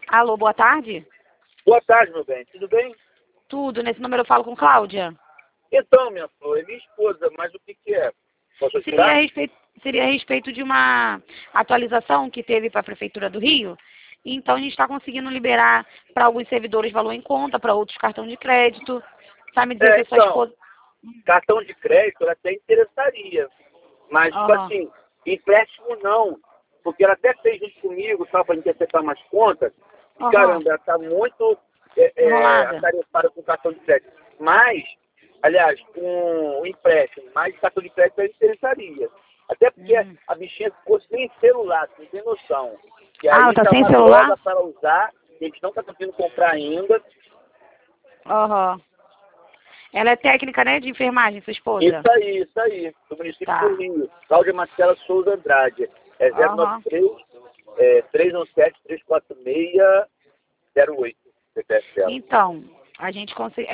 Alô, boa tarde? Boa tarde, meu bem. Tudo bem? Tudo, nesse número eu falo com Cláudia. Então, minha flor, é minha esposa, mas o que que é? Posso Seria a ajudar? respeito, seria a respeito de uma atualização que teve para a Prefeitura do Rio. Então, a gente está conseguindo liberar para alguns servidores valor em conta, para outros cartão de crédito. Sabe me dizer se a sua Então, esposa... cartão de crédito ela até interessaria, mas, tipo Aham, assim, empréstimo não, porque ela até fez isso comigo, só para gente acertar umas contas, e aham, caramba, ela está muito enrolada. atarefada com cartão de crédito. Mas, aliás, com o empréstimo, mas cartão de crédito ela interessaria. Até porque Uhum. a bichinha ficou sem celular, você não tem noção. E Ah, ela aí tá tá sem uma celular? droga para usar, a gente não está conseguindo comprar ainda. Aham. Ela é técnica, né, de enfermagem, sua esposa? Isso aí, do município do Tá. Rio. Cláudia Marcela Souza Andrade. É Aham. 093 317 346 08. CPF dela. Então, a gente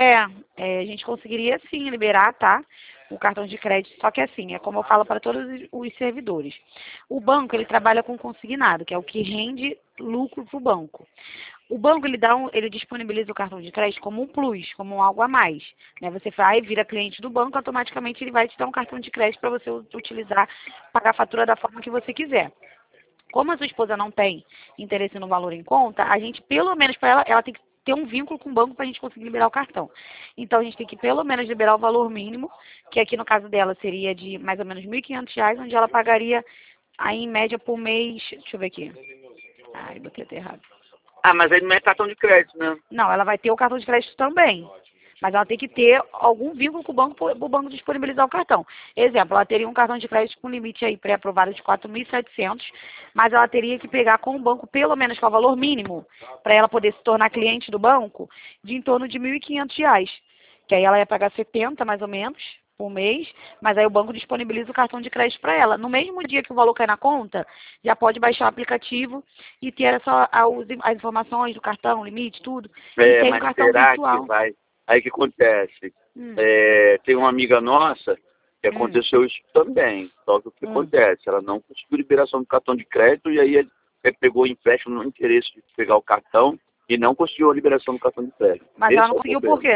a gente conseguiria sim liberar, tá? O cartão de crédito, só que assim, é como eu falo para todos os servidores. O banco, ele trabalha com consignado, que é o que rende lucro para o banco. O banco, ele disponibiliza o cartão de crédito como um plus, como um algo a mais, né? Você vai, vira cliente do banco, automaticamente ele vai te dar um cartão de crédito para você utilizar, pagar a fatura da forma que você quiser. Como a sua esposa não tem interesse no valor em conta, a gente, pelo menos para ela, ela tem que ter um vínculo com o banco para a gente conseguir liberar o cartão. Então, a gente tem que, pelo menos, liberar o valor mínimo, que aqui no caso dela seria de mais ou menos R$ 1.500, onde ela pagaria, aí, em média, por mês... Deixa eu ver aqui. Ai, botei até errado. Ah, mas aí não é cartão de crédito, né? Não, ela vai ter o cartão de crédito também. Mas ela tem que ter algum vínculo com o banco para o banco disponibilizar o cartão. Exemplo, ela teria um cartão de crédito com limite aí pré-aprovado de 4.700, mas ela teria que pegar com o banco pelo menos com o valor mínimo para ela poder se tornar cliente do banco de em torno de R$ 1.500. Que aí ela ia pagar 70 mais ou menos por mês, mas aí o banco disponibiliza o cartão de crédito para ela. No mesmo dia que o valor cai na conta, já pode baixar o aplicativo e ter as informações do cartão, limite, tudo. E É, tem um mas cartão será que virtual. vai? Aí o que acontece? Hum, Tem uma amiga nossa que hum, aconteceu isso também. Só que o que hum. acontece? Ela não conseguiu liberação do cartão de crédito e aí ele pegou o empréstimo no interesse de pegar o cartão e não conseguiu a liberação do cartão de crédito. Mas ela Esse não é o conseguiu por problema. quê?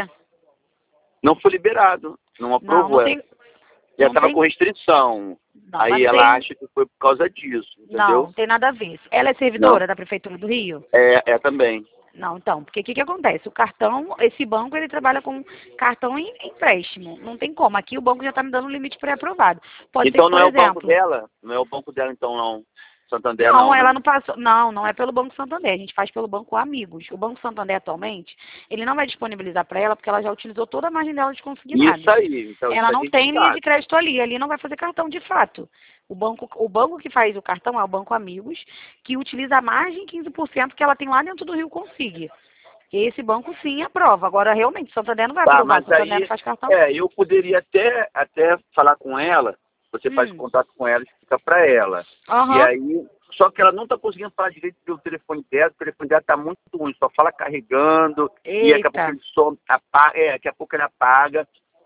Não foi liberado, não Não, aprovou ela. Já não estava com tem, restrição. não, mas Aí não ela tem, acha que foi por causa disso, não, entendeu? não tem nada a ver. Ela é Não. servidora da Prefeitura do Rio? É também. Não, então, porque o que acontece? O cartão, esse banco, ele trabalha com cartão em empréstimo. Não tem como. Aqui o banco já está me dando um limite pré-aprovado. Pode ser que, Então não por é o banco exemplo, dela? Não é o banco dela então não. Santander não, não, né? ela não passou. Não, não é pelo Banco Santander. A gente faz pelo Banco Amigos. O Banco Santander atualmente, ele não vai disponibilizar para ela porque ela já utilizou toda a margem dela de Isso consignado. aí, então isso Ela a não gente tem linha de sabe. crédito ali. Ali não vai fazer cartão de fato. O banco que faz o cartão é o Banco Amigos, que utiliza a margem 15% que ela tem lá dentro do Rio Consigue. Esse banco sim aprova. Agora, realmente, Santander não vai Tá, aprovar. mas Santander não aí, faz cartão. eu poderia até falar com ela, você faz Hum. contato com ela e fica para ela. E Aham. aí, só que ela não está conseguindo falar direito pelo telefone dela, o telefone dela está muito ruim, só fala carregando, e daqui a pouco Eita. ele só apaga, daqui a pouco ele apaga.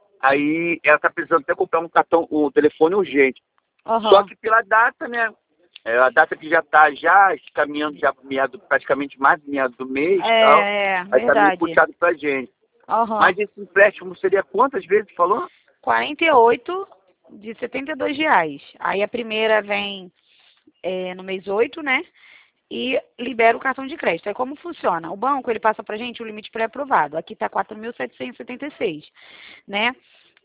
Aí ela está precisando até comprar um telefone urgente. Só Aham. que pela data, né? A data que já está já caminhando já pro meado, praticamente mais do meado do mês e tal, aí está meio Verdade. puxado pra gente. Aham. Mas esse empréstimo seria quantas vezes, falou? 48 de R$ 72. Aí a primeira vem no mês 8, né? E libera o cartão de crédito. Aí como funciona? O banco, ele passa pra gente o limite pré-aprovado. Aqui tá 4.776, né?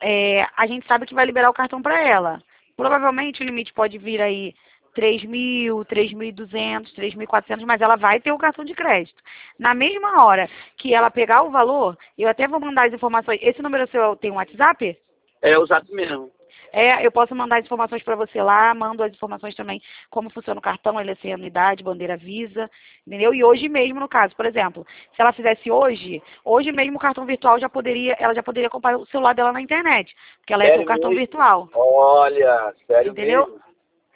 A gente sabe que vai liberar o cartão para ela. Provavelmente o limite pode vir aí 3.000, 3.200, 3.400, mas ela vai ter o cartão de crédito. Na mesma hora que ela pegar o valor, eu até vou mandar as informações. Esse número seu tem um WhatsApp? É, usado mesmo. Eu posso mandar as informações para você lá, mando as informações também, como funciona o cartão, ele é sem anuidade, bandeira Visa, entendeu? E hoje mesmo, no caso, por exemplo, se ela fizesse hoje mesmo o cartão virtual ela já poderia comprar o celular dela na internet, porque ela ia ter o Sério cartão mesmo? virtual, Olha, sério entendeu? mesmo?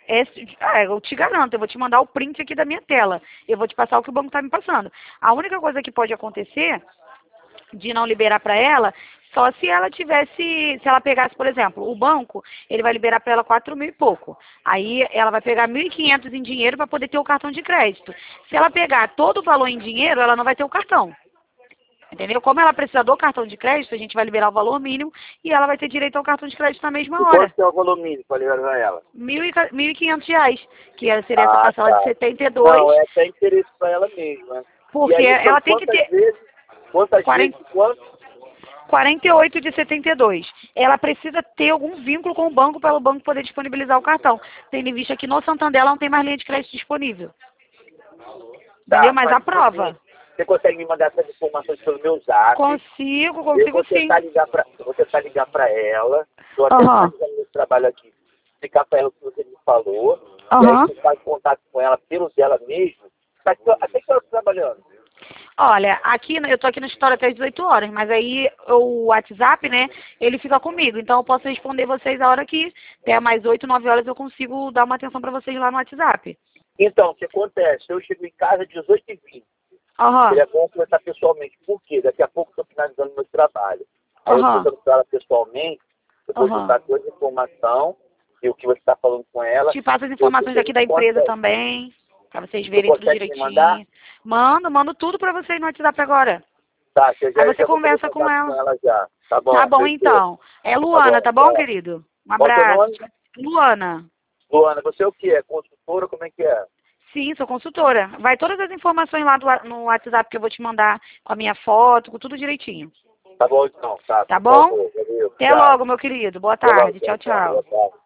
Eu te garanto, eu vou te mandar o print aqui da minha tela, eu vou te passar o que o banco está me passando. A única coisa que pode acontecer de não liberar para ela, só se ela tivesse, se ela pegasse, por exemplo, o banco, ele vai liberar para ela 4.000 e pouco. Aí ela vai pegar 1.500 em dinheiro para poder ter o cartão de crédito. Se ela pegar todo o valor em dinheiro, ela não vai ter o cartão. Entendeu? Como ela precisa do cartão de crédito, a gente vai liberar o valor mínimo e ela vai ter direito ao cartão de crédito na mesma E hora. quanto é o valor mínimo para liberar para ela? R$ 1.500, que seria essa parcela Tá. de 72, Não, é até interesse para ela mesma. porque E aí, são ela tem que ter quantas 40, vezes, quanto? 48 de 72. Ela precisa ter algum vínculo com o banco para o banco poder disponibilizar o cartão. Tendo em vista que no Santander ela não tem mais linha de crédito disponível. Entendeu? Mas a prova. Você consegue me mandar essas informações pelo meu zap? Consigo Eu vou sim. tentar ligar para ela. Estou até Aham. fazendo meu trabalho aqui. Explicar para ela o que você me falou. E Aham. aí você faz contato com ela pelo dela mesmo. Até que ela está trabalhando. Olha, aqui eu tô aqui no escritório até às 18 horas, mas aí o WhatsApp, né, ele fica comigo. Então eu posso responder vocês a hora que até mais 8, 9 horas eu consigo dar uma atenção para vocês lá no WhatsApp. Então, o que acontece? Eu chego em casa às 18h20. Aham. Seria bom conversar pessoalmente. Por quê? Daqui a pouco estou finalizando meu trabalho. Aí eu Aham. estou com ela pessoalmente, eu vou Aham. juntar toda a informação e o que você está falando com ela. Te passo as informações aqui da empresa também, para vocês Você verem tudo consegue me mandar? direitinho. Mando tudo para vocês no WhatsApp agora. Tá, que eu Aí já você vou fazer conversa com contato com ela. ela já. Tá bom, Tá bom, perfeito. então. É Luana, tá bom, tchau. querido? Um Qual é o seu abraço. nome? Luana. Luana, você é o quê? É consultora? Como é que é? Sim, sou consultora. Vai todas as informações lá no WhatsApp que eu vou te mandar com a minha foto, com tudo direitinho. Tá bom, então. Tá Tá bom? Valeu. Até Tchau. logo, meu querido. Boa Até logo, tarde. Tchau, Boa tchau. tarde.